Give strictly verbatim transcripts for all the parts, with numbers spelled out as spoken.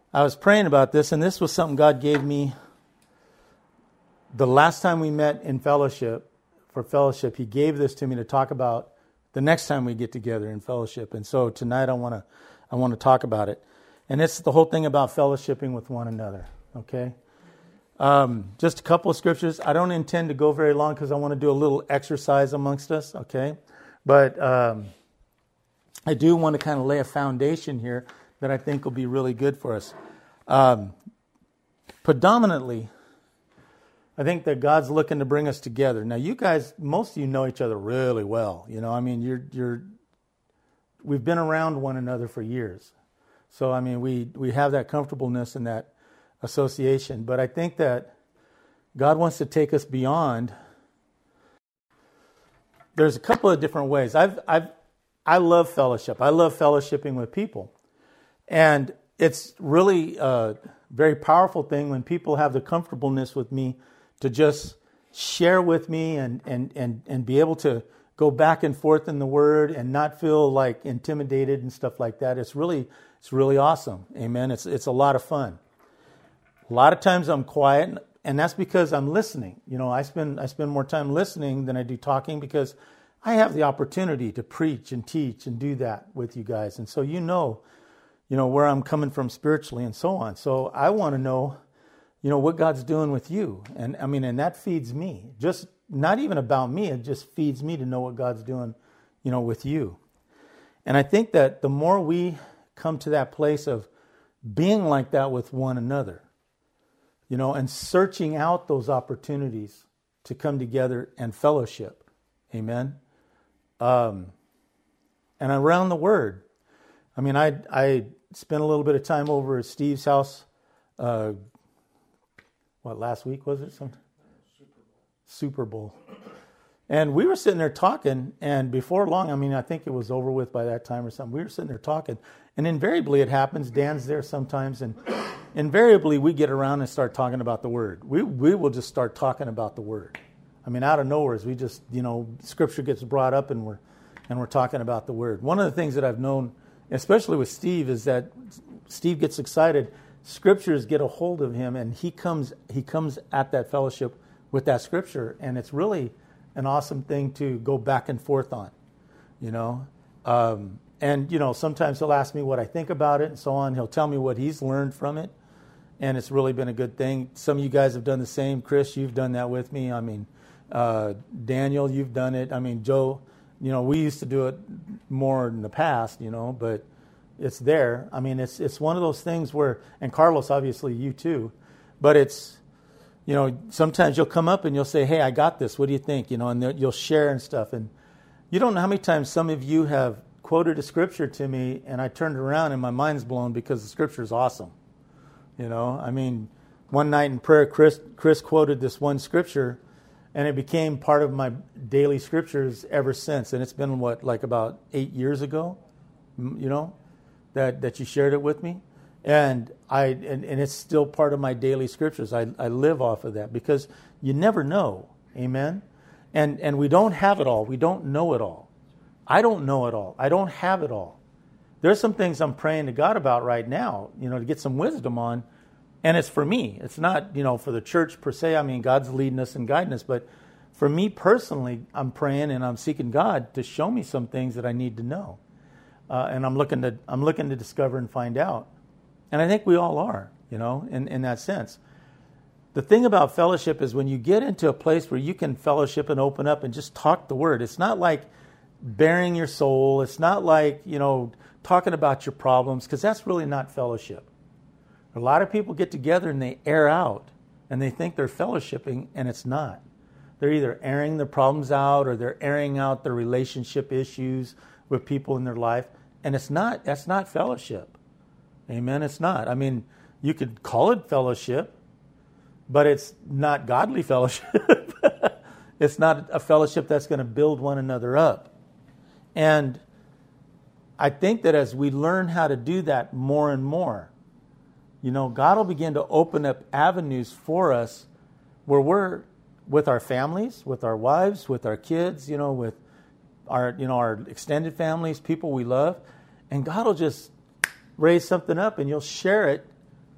I was praying about this, and this was something God gave me the last time we met in fellowship, for fellowship. He gave this to me to talk about the next time we get together in fellowship. And so tonight I want to I want to talk about it. And it's the whole thing about fellowshipping with one another, okay? Um, just a couple of scriptures. I don't intend to go very long because I want to do a little exercise amongst us, okay? But um, I do want to kind of lay a foundation here that I think will be really good for us. Um, predominantly, I think that God's looking to bring us together. Now, you guys, most of you know each other really well. You know, I mean, you're you're. We've been around one another for years, so I mean, we we have that comfortableness and that association. But I think that God wants to take us beyond. There's a couple of different ways. I've I've I love fellowship. I love fellowshipping with people, and it's really a very powerful thing when people have the comfortableness with me to just share with me and, and, and, and be able to go back and forth in the Word and not feel like intimidated and stuff like that. It's really it's really awesome. Amen. It's it's a lot of fun. A lot of times I'm quiet, and that's because I'm listening. You know, I spend I spend more time listening than I do talking because I have the opportunity to preach and teach and do that with you guys. And so you know, you know, where I'm coming from spiritually and so on. So I want to know, you know, what God's doing with you. And I mean, and that feeds me. Just not even about me. It just feeds me to know what God's doing, you know, with you. And I think that the more we come to that place of being like that with one another, you know, and searching out those opportunities to come together and fellowship. Amen. Um, and around the Word. I mean, I I spent a little bit of time over at Steve's house. Uh, what, last week was it? Some Super Bowl. Super Bowl. And we were sitting there talking, and before long, I mean, I think it was over with by that time or something. We were sitting there talking, and invariably it happens. Dan's there sometimes, and invariably we get around and start talking about the Word. We we will just start talking about the Word. I mean, out of nowhere, we just, you know, Scripture gets brought up, and we're and we're talking about the Word. One of the things that I've known, especially with Steve, is that Steve gets excited. Scriptures get a hold of him, and he comes he comes at that fellowship with that Scripture, and it's really an awesome thing to go back and forth on, you know. Um, and, you know, sometimes he'll ask me what I think about it and so on. He'll tell me what he's learned from it, and it's really been a good thing. Some of you guys have done the same. Chris, you've done that with me. I mean, uh, Daniel, you've done it. I mean, Joe, you know, we used to do it more in the past, you know, but it's there. I mean, it's it's one of those things where, and Carlos, obviously you too, but it's, you know, sometimes you'll come up and you'll say, hey, I got this. What do you think? You know, and you'll share and stuff. And you don't know how many times some of you have quoted a scripture to me, and I turned around and my mind's blown because the scripture is awesome. You know, I mean, one night in prayer, Chris, Chris quoted this one scripture, and it became part of my daily scriptures ever since. And it's been, what, like about eight years ago, you know, that, that you shared it with me. And I and, and it's still part of my daily scriptures. I, I live off of that because you never know. Amen? And and we don't have it all. We don't know it all. I don't know it all. I don't have it all. There's some things I'm praying to God about right now, you know, to get some wisdom on. And it's for me. It's not, you know, for the church per se. I mean, God's leading us and guiding us. But for me personally, I'm praying and I'm seeking God to show me some things that I need to know. Uh, and I'm looking to I'm looking to discover and find out. And I think we all are, you know, in, in that sense. The thing about fellowship is when you get into a place where you can fellowship and open up and just talk the Word, it's not like bearing your soul. It's not like, you know, talking about your problems, because that's really not fellowship. A lot of people get together and they air out and they think they're fellowshipping, and it's not. They're either airing their problems out or they're airing out their relationship issues with people in their life. And it's not, that's not fellowship. Amen. It's not. I mean, you could call it fellowship, but it's not godly fellowship. It's not a fellowship that's going to build one another up. And I think that as we learn how to do that more and more, you know, God will begin to open up avenues for us where we're with our families, with our wives, with our kids, you know, with our, you know, our extended families, people we love, and God will just raise something up and you'll share it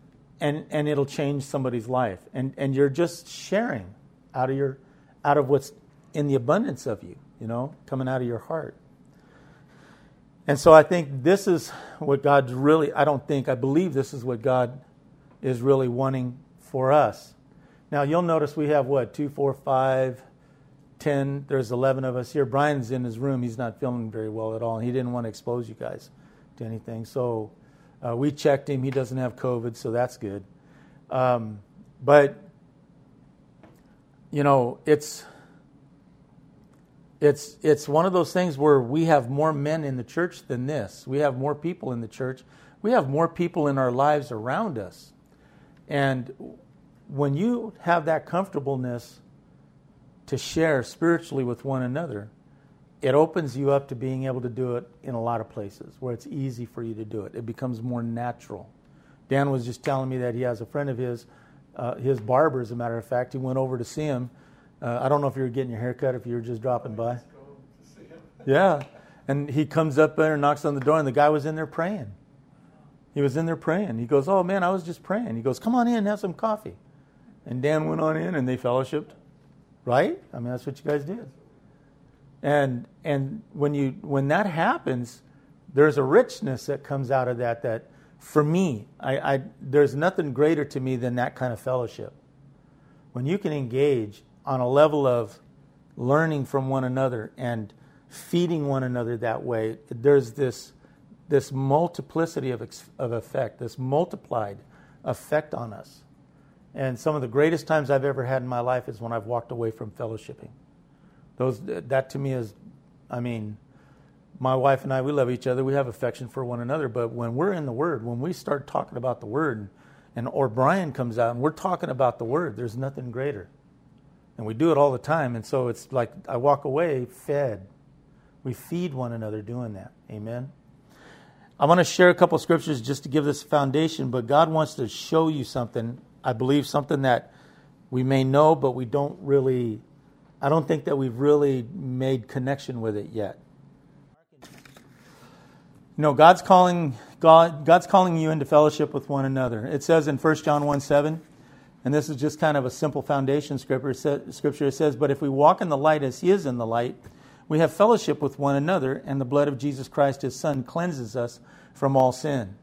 and and it'll change somebody's life. And and you're just sharing out of your out of what's in the abundance of you, you know, coming out of your heart. And so I think this is what God's really, I don't think, I believe this is what God is really wanting for us. Now, you'll notice we have what, two, four, five, ten, there's eleven of us here. Brian's in his room. He's not feeling very well at all, and he didn't want to expose you guys to anything. So uh, we checked him. He doesn't have COVID, so that's good. Um, but, you know, it's... It's it's one of those things where we have more men in the church than this. We have more people in the church. We have more people in our lives around us. And when you have that comfortableness to share spiritually with one another, it opens you up to being able to do it in a lot of places where it's easy for you to do it. It becomes more natural. Dan was just telling me that he has a friend of his, uh, his barber, as a matter of fact. He went over to see him. Uh, I don't know if you were getting your hair cut, if you were just dropping by. Yeah. And he comes up there and knocks on the door, and the guy was in there praying. He was in there praying. He goes, oh, man, I was just praying. He goes, come on in and have some coffee. And Dan went on in, and they fellowshipped. Right? I mean, that's what you guys did. And and when you when that happens, there's a richness that comes out of that that, for me, I, I there's nothing greater to me than that kind of fellowship. When you can engage on a level of learning from one another and feeding one another that way, there's this this multiplicity of of effect, this multiplied effect on us. And some of the greatest times I've ever had in my life is when I've walked away from fellowshipping. Those that to me is, I mean, my wife and I, we love each other. We have affection for one another. But when we're in the Word, when we start talking about the Word, and or Brian comes out and we're talking about the Word, there's nothing greater. And we do it all the time. And so it's like I walk away fed. We feed one another doing that. Amen. I want to share a couple of scriptures just to give this foundation, but God wants to show you something, I believe something that we may know, but we don't really, I don't think that we've really made connection with it yet. You know, God's calling God, God's calling you into fellowship with one another. It says in First John one seven, and this is just kind of a simple foundation scripture. Scripture it says, but if we walk in the light as He is in the light, we have fellowship with one another, and the blood of Jesus Christ, His Son, cleanses us from all sin.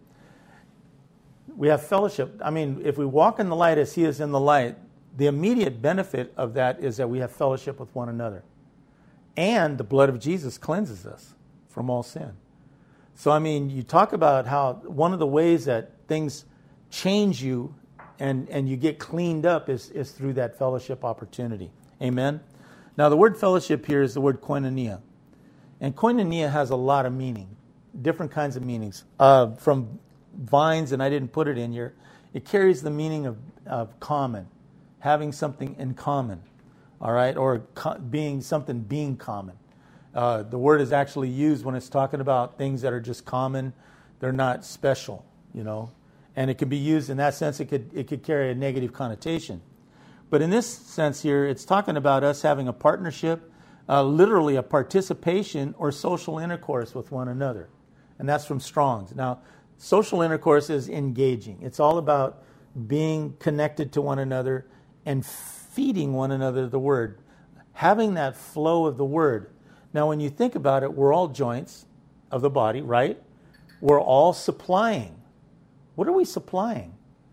We have fellowship. I mean, if we walk in the light as He is in the light, the immediate benefit of that is that we have fellowship with one another. And the blood of Jesus cleanses us from all sin. So, I mean, you talk about how one of the ways that things change you and, and you get cleaned up is, is through that fellowship opportunity. Amen? Now, the word fellowship here is the word koinonia. And koinonia has a lot of meaning, different kinds of meanings. Uh, from Vines, and I didn't put it in here, it carries the meaning of, of common, having something in common, all right, or co- being something being common. Uh, the word is actually used when it's talking about things that are just common. They're not special, you know. And it can be used in that sense. It could it could carry a negative connotation. But in this sense here, it's talking about us having a partnership, uh, literally a participation or social intercourse with one another. And that's from Strong's. Now, social intercourse is engaging. It's all about being connected to one another and feeding one another the Word. Having that flow of the Word. Now, when you think about it, we're all joints of the body, right? We're all supplying. What are we supplying?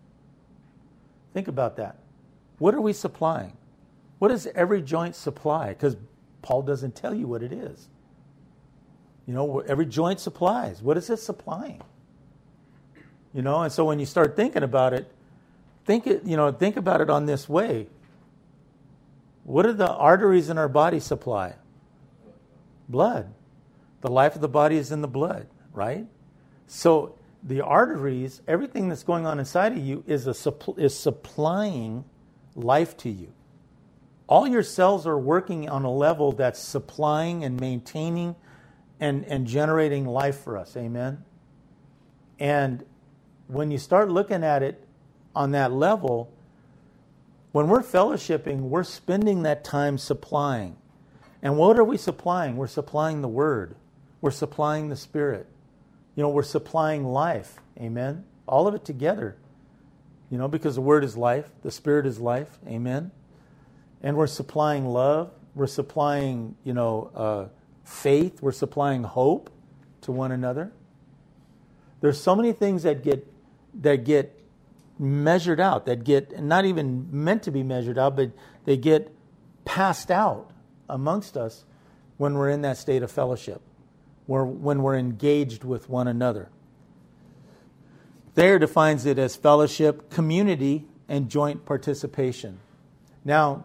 Think about that. What are we supplying? What does every joint supply? Because Paul doesn't tell you what it is. You know, every joint supplies. What is it supplying? You know, and so when you start thinking about it, think it, you know, think about it on this way. What do the arteries in our body supply? Blood. The life of the body is in the blood, right? So the arteries, everything that's going on inside of you is a supp- is supplying life to you. All your cells are working on a level that's supplying and maintaining and, and generating life for us. Amen? And when you start looking at it on that level, when we're fellowshipping, we're spending that time supplying. And what are we supplying? We're supplying the Word. We're supplying the Spirit. You know, we're supplying life. Amen? All of it together. You know, because the Word is life, the Spirit is life. Amen. And we're supplying love. We're supplying, you know, uh, faith. We're supplying hope to one another. There's so many things that get that get measured out, that get not even meant to be measured out, but they get passed out amongst us when we're in that state of fellowship, where when we're engaged with one another. Thayer defines it as fellowship, community, and joint participation. Now,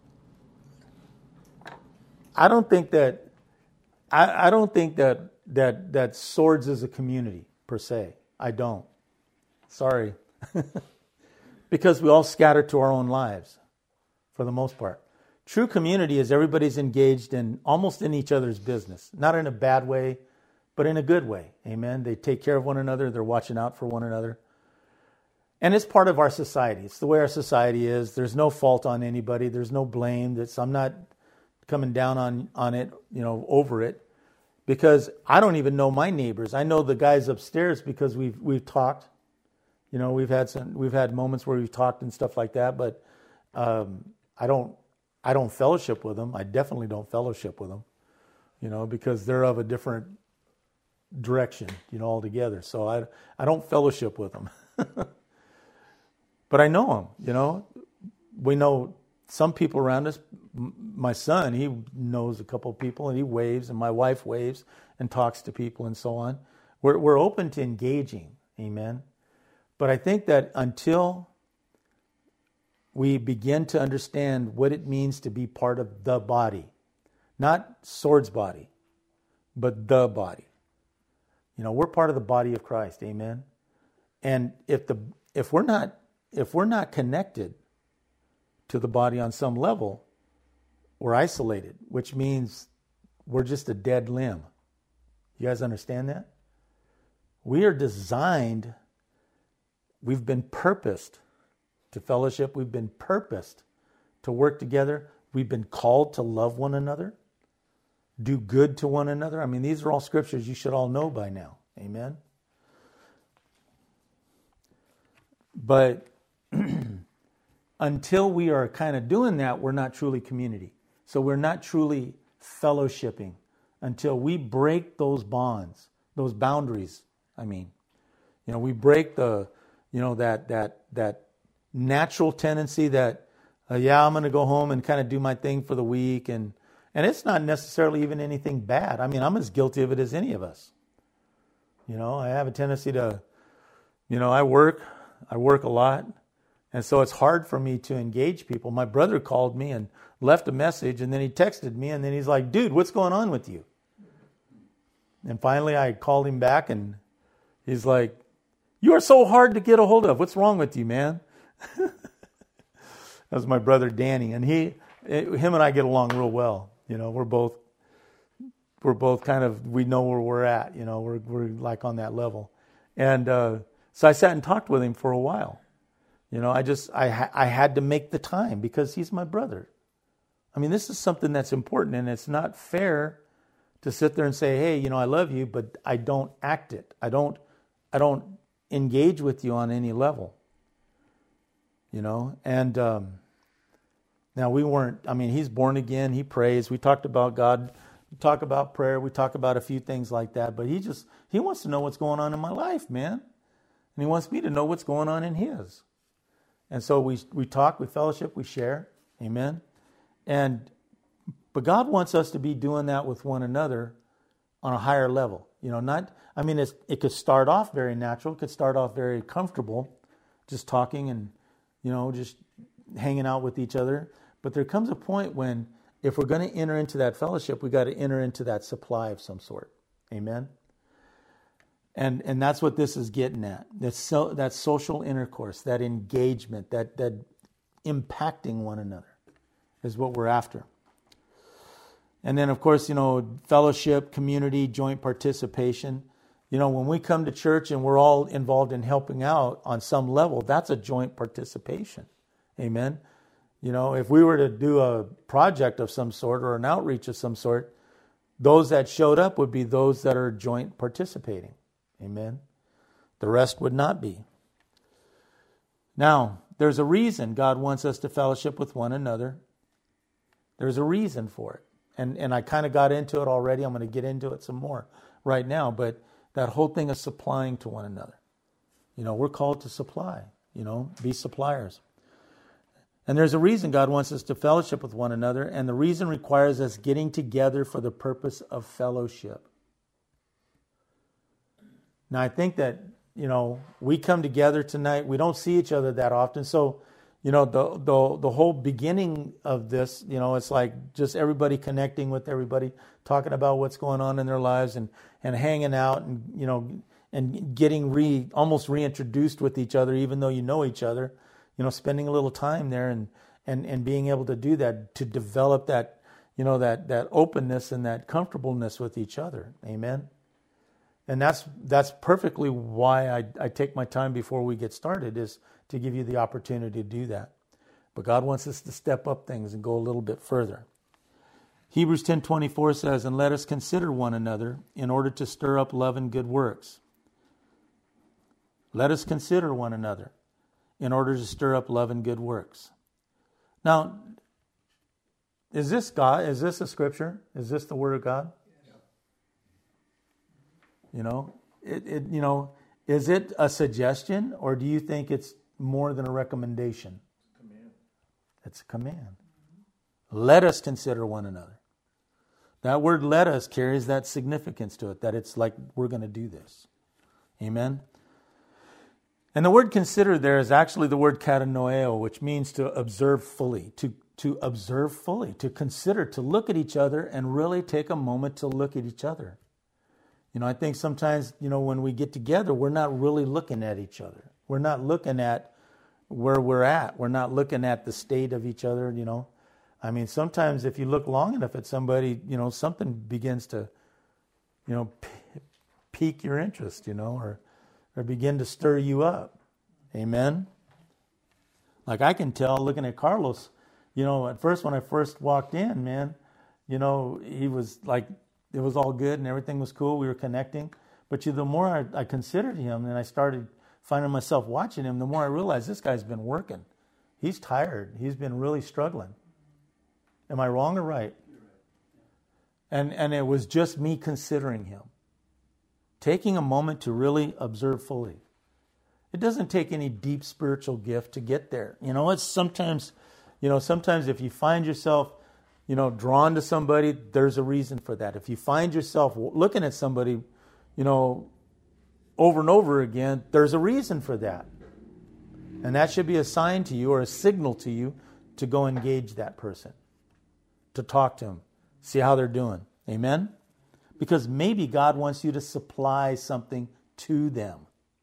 I don't think that I, I don't think that that that Swords is a community per se. I don't. Sorry. Because we all scatter to our own lives for the most part. True community is everybody's engaged in almost in each other's business. Not in a bad way, but in a good way. Amen. They take care of one another. They're watching out for one another. And it's part of our society. It's the way our society is. There's no fault on anybody. There's no blame. That's, I'm not coming down on, on it, you know, over it. Because I don't even know my neighbors. I know the guys upstairs because we've we've talked. You know, we've had some we've had moments where we've talked and stuff like that. But um, I don't I don't fellowship with them. I definitely don't fellowship with them. You know, because they're of a different direction, you know, altogether. So I I don't fellowship with them. But I know them. You know, we know some people around us. My son, he knows a couple of people, and he waves, and my wife waves and talks to people and so on. We're we're open to engaging, amen. But I think that until we begin to understand what it means to be part of the body, not Sword's body, but the body. You know, we're part of the body of Christ, amen. And if the if we're not if we're not connected to the body on some level, we're isolated, which means we're just a dead limb. You guys understand that? We are designed, we've been purposed to fellowship. We've been purposed to work together. We've been called to love one another, do good to one another. I mean, these are all scriptures you should all know by now. Amen? But until we are kind of doing that, we're not truly community. So we're not truly fellowshipping until we break those bonds, those boundaries. I mean, you know, we break the, you know, that that that natural tendency that, uh, yeah, I'm going to go home and kind of do my thing for the week, and and it's not necessarily even anything bad. I mean, I'm as guilty of it as any of us. You know, I have a tendency to, you know, I work, I work a lot. And so it's hard for me to engage people. My brother called me and left a message, and then he texted me, and then he's like, dude, what's going on with you? And finally I called him back, and he's like, you are so hard to get a hold of. What's wrong with you, man? That was my brother Danny, and he, him and I get along real well. You know, we're both, we're both kind of, we know where we're at. You know, we're we're like on that level. And uh, so I sat and talked with him for a while. You know, I just, I, ha- I had to make the time because he's my brother. I mean, this is something that's important, and it's not fair to sit there and say, hey, you know, I love you, but I don't act it. I don't, I don't engage with you on any level. You know, and um, now we weren't, I mean, he's born again, he prays. We talked about God, we talk about prayer, we talk about a few things like that, but he just, he wants to know what's going on in my life, man. And he wants me to know what's going on in his. And so we we talk, we fellowship, we share. Amen. And but God wants us to be doing that with one another on a higher level. You know, not I mean it's, it could start off very natural, it could start off very comfortable, just talking and, you know, just hanging out with each other. But there comes a point when if we're going to enter into that fellowship, we got to enter into that supply of some sort. Amen. And and that's what this is getting at. That so, that social intercourse, that engagement, that that impacting one another is what we're after. And then, of course, you know, fellowship, community, joint participation. You know, when we come to church and we're all involved in helping out on some level, that's a joint participation. Amen. You know, if we were to do a project of some sort or an outreach of some sort, those that showed up would be those that are joint participating. Amen. The rest would not be. Now, there's a reason God wants us to fellowship with one another. There's a reason for it. And and I kind of got into it already. I'm going to get into it some more right now. But that whole thing of supplying to one another. You know, we're called to supply, you know, be suppliers. And there's a reason God wants us to fellowship with one another. And the reason requires us getting together for the purpose of fellowship. Now, I think that, you know, we come together tonight. We don't see each other that often. So, you know, the the the whole beginning of this, you know, it's like just everybody connecting with everybody, talking about what's going on in their lives and, and hanging out and, you know, and getting re almost reintroduced with each other, even though you know each other, you know, spending a little time there and, and, and being able to do that, to develop that, you know, that, that openness and that comfortableness with each other. Amen. And that's that's perfectly why I, I take my time before we get started, is to give you the opportunity to do that. But God wants us to step up things and go a little bit further. Hebrews ten twenty-four says, "And let us consider one another in order to stir up love and good works." Let us consider one another in order to stir up love and good works. Now, is this God? Is this a scripture? Is this the word of God? You know, it, it, you know, is it a suggestion, or do you think it's more than a recommendation? It's a command. It's a command. Mm-hmm. Let us consider one another. That word "let us" carries that significance to it, that it's like we're going to do this. Amen. And the word "consider" there is actually the word "katanoeo," which means to observe fully, to to observe fully, to consider, to look at each other and really take a moment to look at each other. You know, I think sometimes, you know, when we get together, we're not really looking at each other. We're not looking at where we're at. We're not looking at the state of each other, you know. I mean, sometimes if you look long enough at somebody, you know, something begins to, you know, pique your interest, you know, or, or begin to stir you up. Amen? Like I can tell looking at Carlos, you know, at first when I first walked in, man, you know, he was like, it was all good and everything was cool. We were connecting. But you, the more I, I considered him and I started finding myself watching him, the more I realized this guy's been working. He's tired. He's been really struggling. Am I wrong or right? And and it was just me considering him. Taking a moment to really observe fully. It doesn't take any deep spiritual gift to get there. You know, it's sometimes, you know, sometimes if you find yourself, you know, drawn to somebody, there's a reason for that. If you find yourself looking at somebody, you know, over and over again, there's a reason for that. And that should be a sign to you or a signal to you to go engage that person, to talk to them, see how they're doing. Amen? Because maybe God wants you to supply something to them.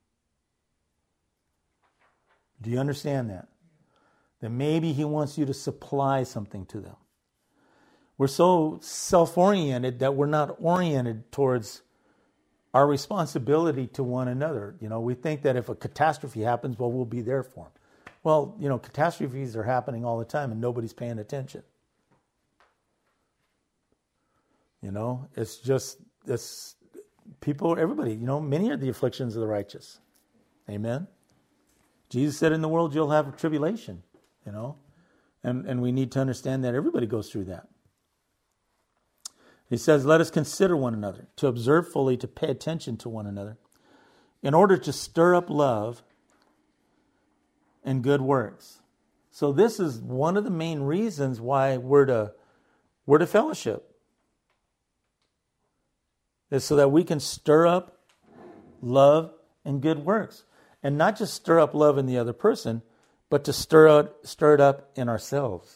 Do you understand that? That maybe He wants you to supply something to them. We're so self-oriented that we're not oriented towards our responsibility to one another. You know, we think that if a catastrophe happens, well, we'll be there for them. Well, you know, catastrophes are happening all the time and nobody's paying attention. You know, it's just, it's people, everybody, you know, many are the afflictions of the righteous. Amen? Jesus said in the world you'll have tribulation, you know, and, and we need to understand that everybody goes through that. He says, let us consider one another, to observe fully, to pay attention to one another, in order to stir up love and good works. So this is one of the main reasons why we're to, we're to fellowship. Is so that we can stir up love and good works. And not just stir up love in the other person, but to stir out, stir it up in ourselves.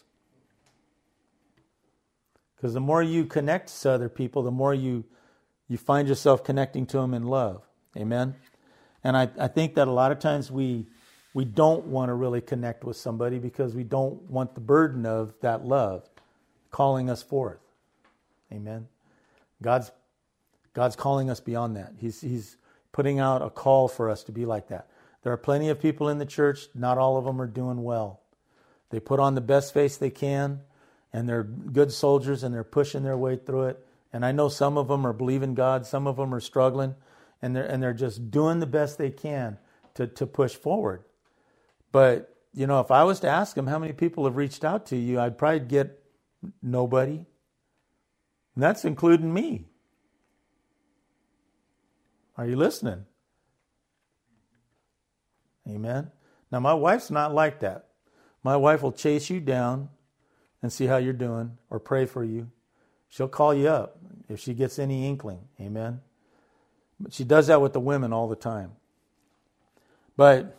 Because the more you connect to other people, the more you you find yourself connecting to them in love. Amen? And I, I think that a lot of times we we don't want to really connect with somebody because we don't want the burden of that love calling us forth. Amen? God's God's calling us beyond that. He's He's putting out a call for us to be like that. There are plenty of people in the church. Not all of them are doing well. They put on the best face they can. And they're good soldiers and they're pushing their way through it. And I know some of them are believing God. Some of them are struggling. And they're, and they're just doing the best they can to, to push forward. But, you know, if I was to ask them how many people have reached out to you, I'd probably get nobody. And that's including me. Are you listening? Amen. Now, my wife's not like that. My wife will chase you down and see how you're doing or pray for you. She'll call you up if she gets any inkling. Amen. But she does that with the women all the time. But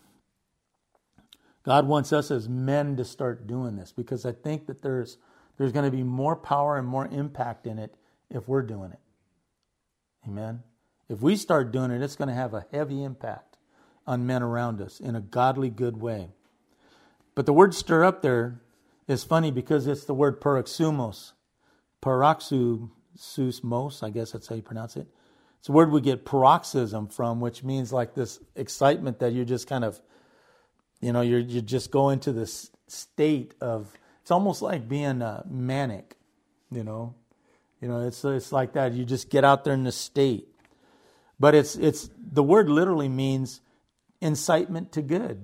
God wants us as men to start doing this, because I think that there's there's going to be more power and more impact in it if we're doing it. Amen. If we start doing it, it's going to have a heavy impact on men around us in a godly, good way. But the word stir up there is funny because it's the word paroxysmos. Paroxysmos, I guess that's how you pronounce it. It's a word we get paroxysm from, which means like this excitement that you just kind of, you know, you're you just go into this state of, it's almost like being uh, manic, you know. You know, it's it's like that. You just get out there in the state. But it's it's the word literally means incitement to good.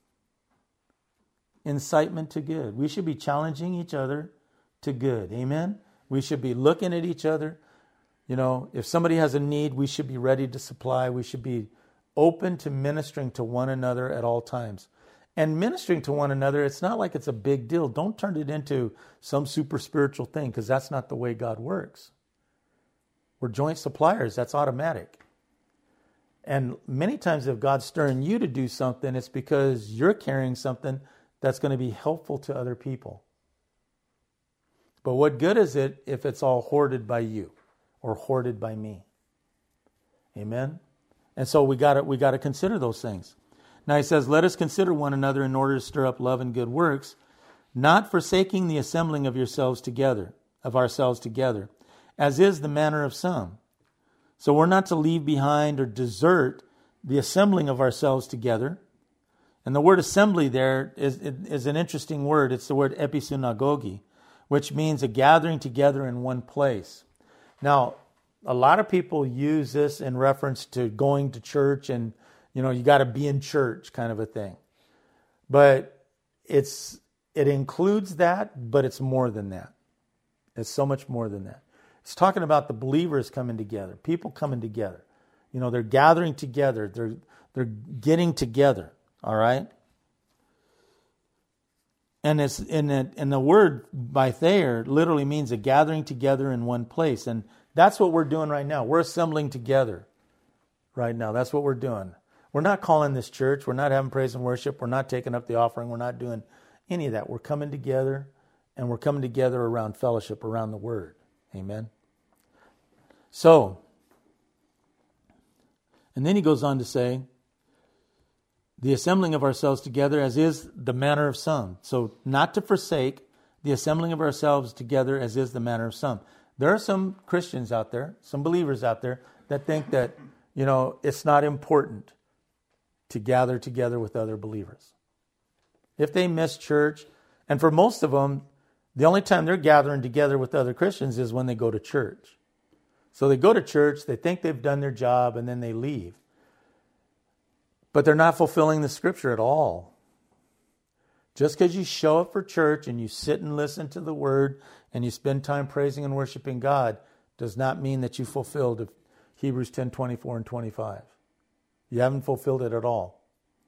Incitement to good. We should be challenging each other to good. Amen? We should be looking at each other. You know, if somebody has a need, we should be ready to supply. We should be open to ministering to one another at all times. And ministering to one another, it's not like it's a big deal. Don't turn it into some super spiritual thing, because that's not the way God works. We're joint suppliers. That's automatic. And many times if God's stirring you to do something, it's because you're carrying something that's going to be helpful to other people. But what good is it if it's all hoarded by you or hoarded by me? Amen? And so we got to we got to consider those things. Now he says, let us consider one another in order to stir up love and good works, not forsaking the assembling of yourselves together, of ourselves together, as is the manner of some. So we're not to leave behind or desert the assembling of ourselves together. And the word assembly there is, is an interesting word. It's the word episynagogi, which means a gathering together in one place. Now, a lot of people use this in reference to going to church and, you know, you got to be in church kind of a thing. But it's it includes that, but it's more than that. It's so much more than that. It's talking about the believers coming together, people coming together. You know, they're gathering together. They're they're getting together. All right. And it's in the, in the word by Thayer literally means a gathering together in one place. And that's what we're doing right now. We're assembling together right now. That's what we're doing. We're not calling this church. We're not having praise and worship. We're not taking up the offering. We're not doing any of that. We're coming together, and we're coming together around fellowship, around the word. Amen. So, and then he goes on to say, the assembling of ourselves together as is the manner of some. So not to forsake the assembling of ourselves together as is the manner of some. There are some Christians out there, some believers out there that think that, you know, it's not important to gather together with other believers. If they miss church, and for most of them, the only time they're gathering together with other Christians is when they go to church. So they go to church, they think they've done their job, and then they leave. But they're not fulfilling the scripture at all. Just because you show up for church and you sit and listen to the word and you spend time praising and worshiping God does not mean that you fulfilled Hebrews ten, twenty-four and twenty-five. You haven't fulfilled it at all.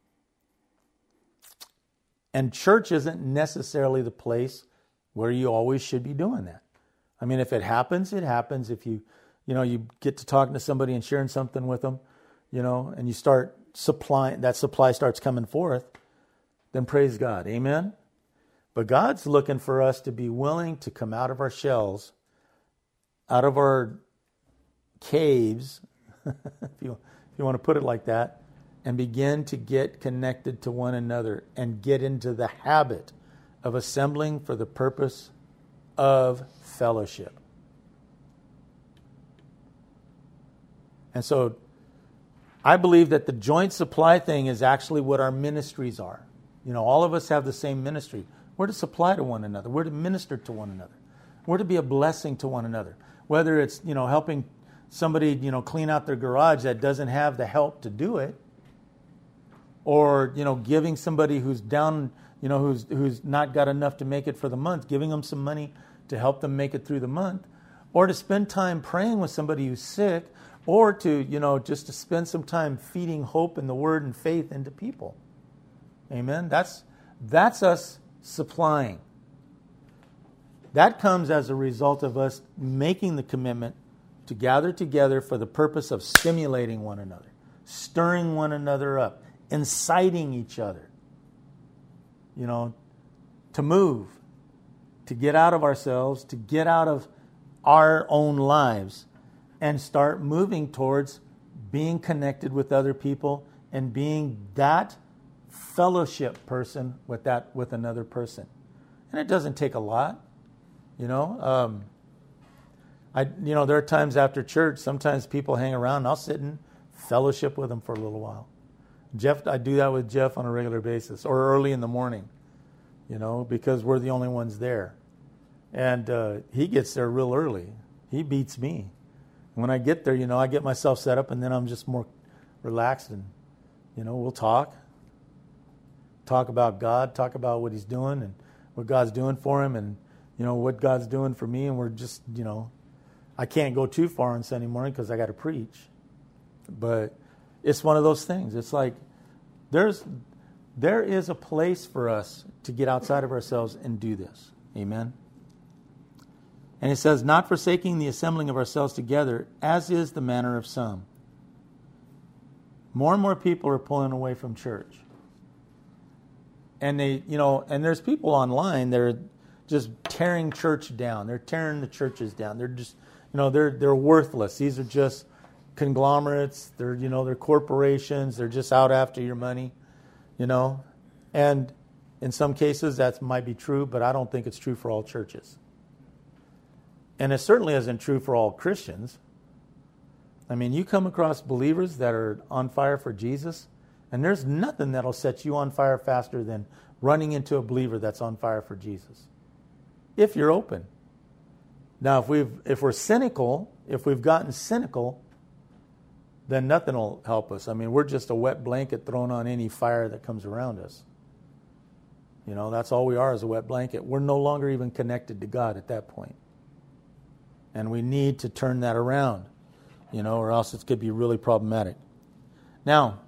And church isn't necessarily the place where you always should be doing that. I mean, if it happens, it happens. If you, you know, you get to talking to somebody and sharing something with them, you know, and you start supplying, that supply starts coming forth, then praise God. Amen? But God's looking for us to be willing to come out of our shells, out of our caves, if you, if you want to put it like that, and begin to get connected to one another and get into the habit of assembling for the purpose of fellowship. And so I believe that the joint supply thing is actually what our ministries are. You know, all of us have the same ministry. We're to supply to one another. We're to minister to one another. We're to be a blessing to one another. Whether it's, you know, helping somebody, you know, clean out their garage that doesn't have the help to do it, or, you know, giving somebody who's down, you know, who's who's not got enough to make it for the month, giving them some money to help them make it through the month, or to spend time praying with somebody who's sick, or to, you know, just to spend some time feeding hope and the word and faith into people. Amen. That's that's us supplying. That comes as a result of us making the commitment to gather together for the purpose of stimulating one another, stirring one another up, inciting each other, you know, to move, to get out of ourselves, to get out of our own lives and start moving towards being connected with other people and being that fellowship person with that with another person. And it doesn't take a lot, you know. Um, I, you know, there are times after church, sometimes people hang around and I'll sit and fellowship with them for a little while. Jeff, I do that with Jeff on a regular basis, or early in the morning, you know, because we're the only ones there. And uh, he gets there real early. He beats me. When I get there, you know, I get myself set up and then I'm just more relaxed and, you know, we'll talk. Talk about God, talk about what he's doing and what God's doing for him and, you know, what God's doing for me. And we're just, you know, I can't go too far on Sunday morning because I got to preach. But it's one of those things. It's like there's there is a place for us to get outside of ourselves and do this. Amen. And it says, not forsaking the assembling of ourselves together, as is the manner of some. More and more people are pulling away from church. And they, you know, and there's people online that are just tearing church down. They're tearing the churches down. They're just, you know, they're they're worthless. These are just conglomerates. They're, you know, they're corporations. They're just out after your money, you know. And in some cases that might be true, but I don't think it's true for all churches. And it certainly isn't true for all Christians. I mean, you come across believers that are on fire for Jesus, and there's nothing that'll set you on fire faster than running into a believer that's on fire for Jesus, if you're open. Now, if we've if we're cynical, if we've gotten cynical, then nothing will help us. I mean, we're just a wet blanket thrown on any fire that comes around us. You know, that's all we are, is a wet blanket. We're no longer even connected to God at that point. And we need to turn that around, you know, or else it could be really problematic. Now,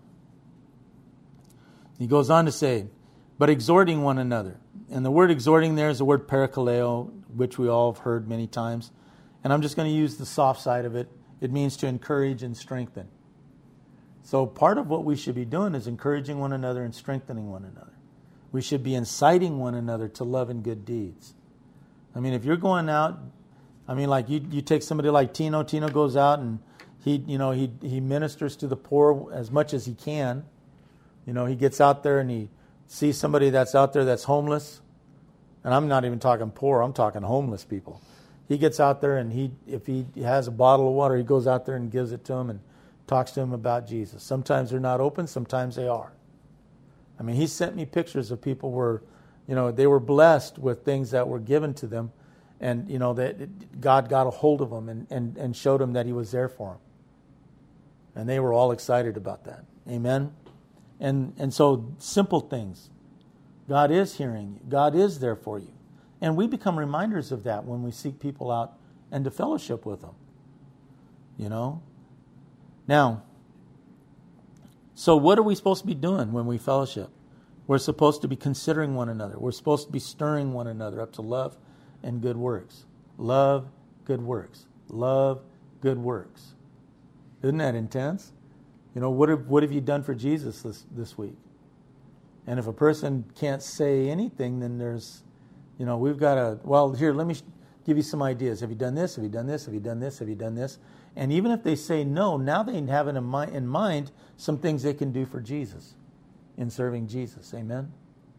he goes on to say, but exhorting one another. And the word exhorting there is the word parakaleo, which we all have heard many times. And I'm just going to use the soft side of it. It means to encourage and strengthen. So part of what we should be doing is encouraging one another and strengthening one another. We should be inciting one another to love and good deeds. I mean, if you're going out, I mean, like you, you take somebody like Tino. Tino goes out and he, you know, he he ministers to the poor as much as he can. You know, he gets out there and he sees somebody that's out there that's homeless. And I'm not even talking poor. I'm talking homeless people. He gets out there and he, if he has a bottle of water, he goes out there and gives it to him and talks to him about Jesus. Sometimes they're not open. Sometimes they are. I mean, he sent me pictures of people where, you know, they were blessed with things that were given to them. And, you know, that God got a hold of them and, and, and showed them that he was there for them. And they were all excited about that. Amen? And and so simple things. God is hearing you. God is there for you. And we become reminders of that when we seek people out and to fellowship with them. You know? Now, so what are we supposed to be doing when we fellowship? We're supposed to be considering one another. We're supposed to be stirring one another up to love and good works. Love, good works. Love, good works. Isn't that intense? You know, what have, what have you done for Jesus this, this week? And if a person can't say anything, then there's, you know, we've got to, well, here, let me give you some ideas. Have you done this? Have you done this? Have you done this? Have you done this? And even if they say no, now they have in mind, in mind some things they can do for Jesus in serving Jesus. Amen?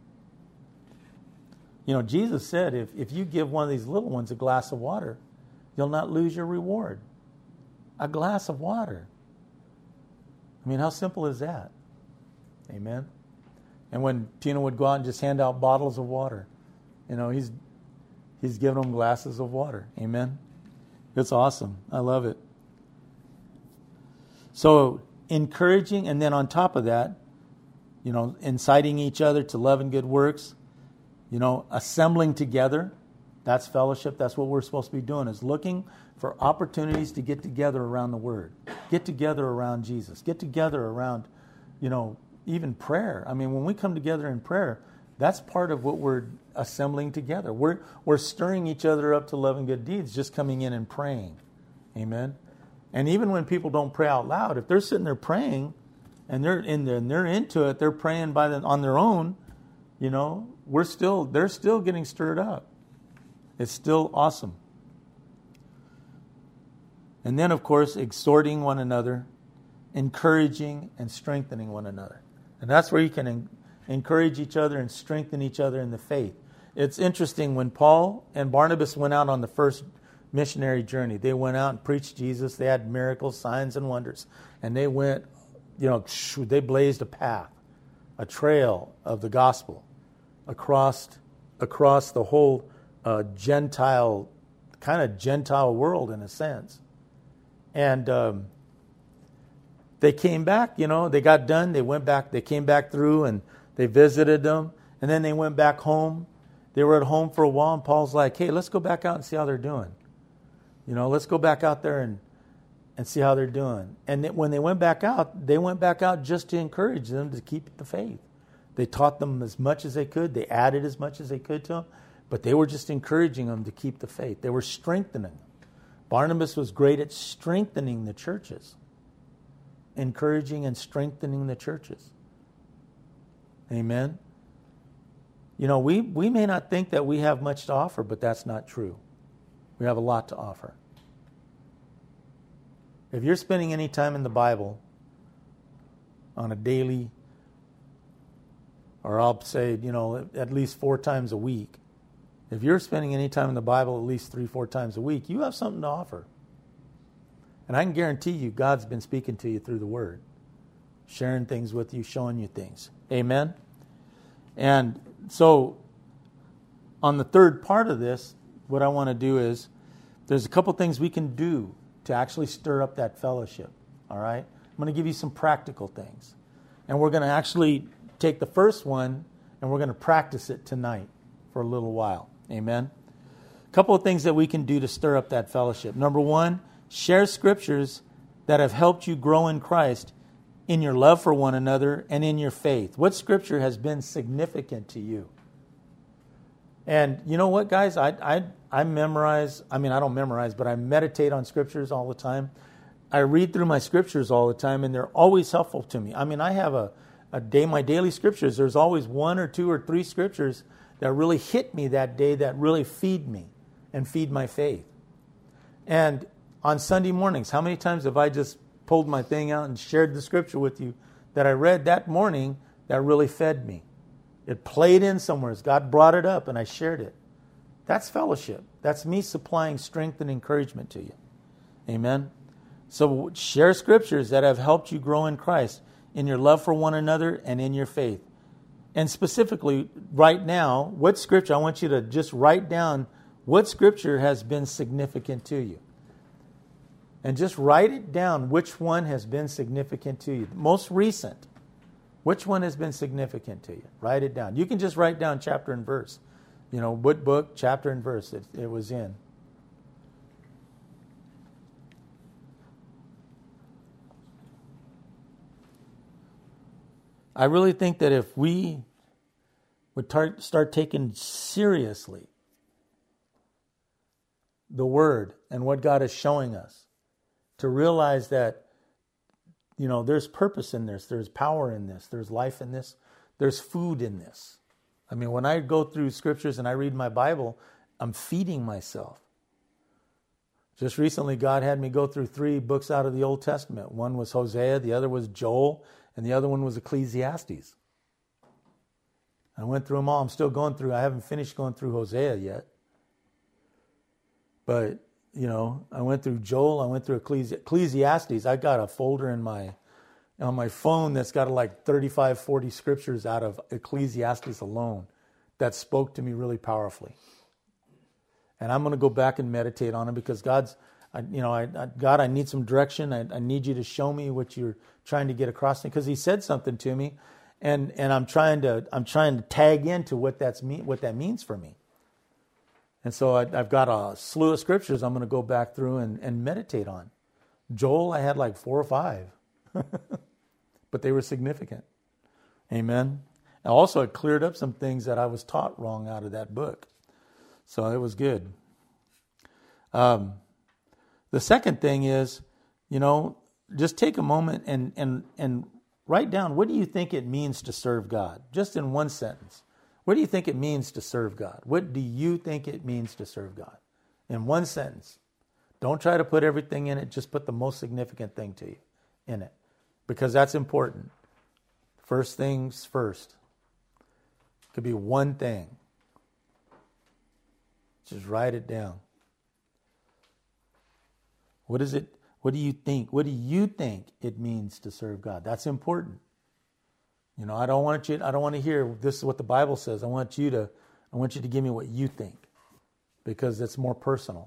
You know, Jesus said, if, if you give one of these little ones a glass of water, you'll not lose your reward. A glass of water. I mean, how simple is that? Amen? And when Tina would go out and just hand out bottles of water, you know, he's he's giving them glasses of water. Amen? It's awesome. I love it. So, encouraging, and then on top of that, you know, inciting each other to love and good works, you know, assembling together. That's fellowship. That's what we're supposed to be doing, is looking for opportunities to get together around the Word, get together around Jesus, get together around, you know, even prayer. I mean, when we come together in prayer, that's part of what we're assembling together. We're we're stirring each other up to love and good deeds, just coming in and praying. Amen. And even when people don't pray out loud, if they're sitting there praying and they're in there and they're into it, they're praying by the, on their own, you know, we're still they're still getting stirred up. It's still awesome. And then, of course, exhorting one another, encouraging and strengthening one another. And that's where you can en- encourage each other and strengthen each other in the faith. It's interesting, when Paul and Barnabas went out on the first missionary journey, they went out and preached Jesus. They had miracles, signs, and wonders. And they went, you know, they blazed a path, a trail of the gospel across, across the whole uh, Gentile, kind of Gentile world in a sense. And um, they came back, you know, they got done, they went back, they came back through and they visited them, and then they went back home. They were at home for a while, and Paul's like, hey, let's go back out and see how they're doing. You know, let's go back out there and, and see how they're doing. And when they went back out, they went back out just to encourage them to keep the faith. They taught them as much as they could. They added as much as they could to them, but they were just encouraging them to keep the faith. They were strengthening them. Barnabas was great at strengthening the churches, encouraging and strengthening the churches. Amen. You know, we, we may not think that we have much to offer, but that's not true. We have a lot to offer. If you're spending any time in the Bible on a daily, or I'll say, you know, at least four times a week, if you're spending any time in the Bible at least three, four times a week, you have something to offer. And I can guarantee you, God's been speaking to you through the Word, sharing things with you, showing you things. Amen? And so, on the third part of this, what I want to do is, there's a couple things we can do to actually stir up that fellowship. All right? I'm going to give you some practical things. And we're going to actually take the first one, and we're going to practice it tonight for a little while. Amen? A couple of things that we can do to stir up that fellowship. Number one, share scriptures that have helped you grow in Christ in your love for one another and in your faith. What scripture has been significant to you? And you know what, guys? I I I memorize, I mean, I don't memorize, but I meditate on scriptures all the time. I read through my scriptures all the time, and they're always helpful to me. I mean, I have a, a day, my daily scriptures. There's always one or two or three scriptures that really hit me that day, that really feed me and feed my faith. And on Sunday mornings, how many times have I just pulled my thing out and shared the scripture with you that I read that morning that really fed me? It played in somewhere. God brought it up and I shared it. That's fellowship. That's me supplying strength and encouragement to you. Amen? So share scriptures that have helped you grow in Christ, in your love for one another and in your faith. And specifically, right now, what scripture, I want you to just write down what scripture has been significant to you. And just write it down, which one has been significant to you. Most recent, which one has been significant to you? Write it down. You can just write down chapter and verse. You know, what book, chapter and verse it, it was in. I really think that if we would tar- start taking seriously the Word and what God is showing us, to realize that, you know, there's purpose in this, there's power in this, there's life in this, there's food in this. I mean, when I go through scriptures and I read my Bible, I'm feeding myself. Just recently, God had me go through three books out of the Old Testament. One was Hosea, the other was Joel, and the other one was Ecclesiastes. I went through them all. I'm still going through. I haven't finished going through Hosea yet. But, you know, I went through Joel. I went through Ecclesi- Ecclesiastes. I got a folder in my on my phone that's got like thirty-five, forty scriptures out of Ecclesiastes alone that spoke to me really powerfully. And I'm going to go back and meditate on it because God's, I, you know, I, I, God, I need some direction. I, I need you to show me what you're trying to get across to me, because He said something to me. and and I'm trying to I'm trying to tag into what that's mean what that means for me. And so I, I've got a slew of scriptures I'm going to go back through and, and meditate on. Joel, I had like four or five, but they were significant. Amen. And also, it cleared up some things that I was taught wrong out of that book. So it was good. Um, the second thing is, you know, just take a moment and, and, and write down, what do you think it means to serve God? Just in one sentence. What do you think it means to serve God? What do you think it means to serve God? In one sentence. Don't try to put everything in it. Just put the most significant thing to you in it. Because that's important. First things first. It could be one thing. Just write it down. What is it? What do you think? What do you think it means to serve God? That's important. You know, I don't want you. I don't want to hear this is what the Bible says. I want you to. I want you to give me what you think, because it's more personal.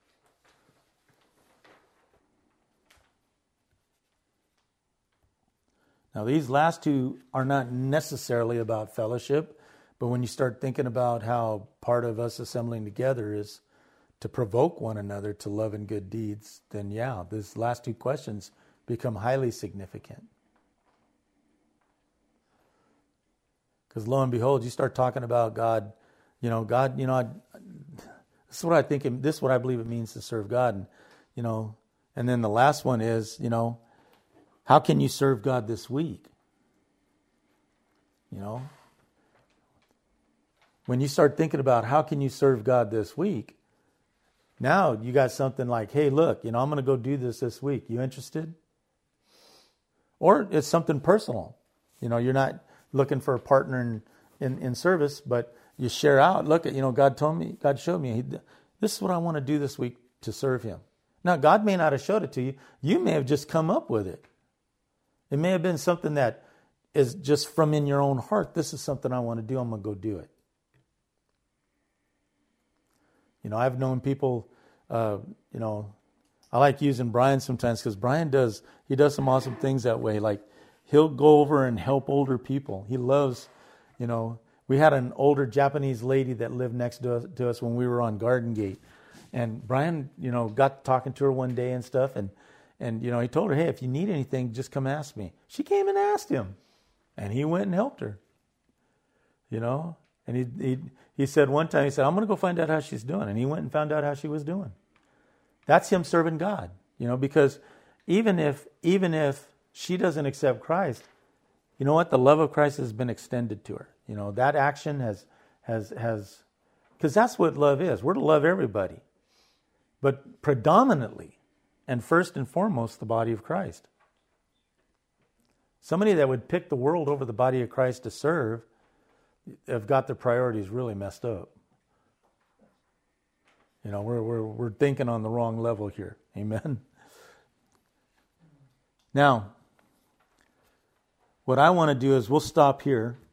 Now, these last two are not necessarily about fellowship, but when you start thinking about how part of us assembling together is to provoke one another to love and good deeds, then yeah, these last two questions become highly significant. Because lo and behold, you start talking about God, you know, God, you know, I, this is what I think, it, this is what I believe it means to serve God. And, you know, and then the last one is, you know, how can you serve God this week? You know, when you start thinking about how can you serve God this week, now you got something like, hey, look, you know, I'm going to go do this this week. You interested? Or it's something personal. You know, you're not looking for a partner in, in, in service, but you share out. Look, at you know, God told me, God showed me, he, this is what I want to do this week to serve him. Now, God may not have showed it to you. You may have just come up with it. It may have been something that is just from in your own heart. This is something I want to do. I'm going to go do it. You know, I've known people, uh, you know, I like using Brian sometimes because Brian does, he does some awesome things that way. Like he'll go over and help older people. He loves, you know, we had an older Japanese lady that lived next to us, to us when we were on Garden Gate. And Brian, you know, got talking to her one day and stuff. And, and, you know, he told her, hey, if you need anything, just come ask me. She came and asked him. And he went and helped her. You know, and he, he, he said one time, he said, I'm going to go find out how she's doing. And he went and found out how she was doing. That's him serving God, you know, because even if, even if she doesn't accept Christ, you know what? The love of Christ has been extended to her. You know, that action has, has, has, because that's what love is. We're to love everybody. But predominantly, and first and foremost, the body of Christ. Somebody that would pick the world over the body of Christ to serve have got their priorities really messed up. You know, we're we're we're thinking on the wrong level here. Amen. Now, what I want to do is we'll stop here.